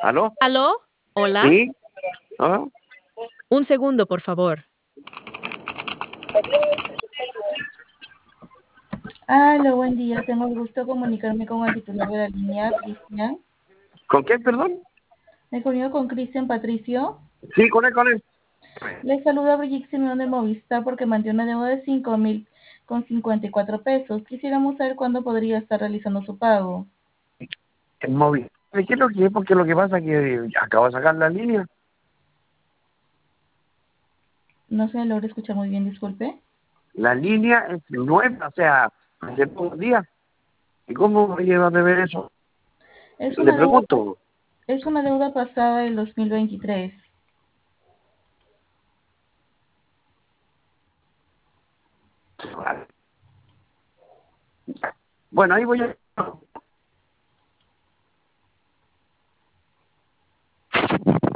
¿Aló? ¿Aló? Hola. ¿Sí? ¿Ah? Un segundo, por favor. Aló, buen día. Tengo el gusto de comunicarme con el titular de la línea, Cristian. ¿Con quién, perdón? Me comunico con Cristian Patricio. Sí, con él, con él. Les saluda Brigitte Simeón de Movistar porque mantiene una deuda de 5.054 pesos. Quisiéramos saber cuándo podría estar realizando su pago. El móvil. ¿Qué es lo que es? Porque lo que pasa es que acabo de sacar la línea. No se logra escuchar muy bien, disculpe. La línea es nueva, o sea, hace pocos días. ¿Y cómo voy a ver eso? Es Le una deuda, pregunto. es una deuda pasada del 2023. Vale. Bueno, ahí voy a...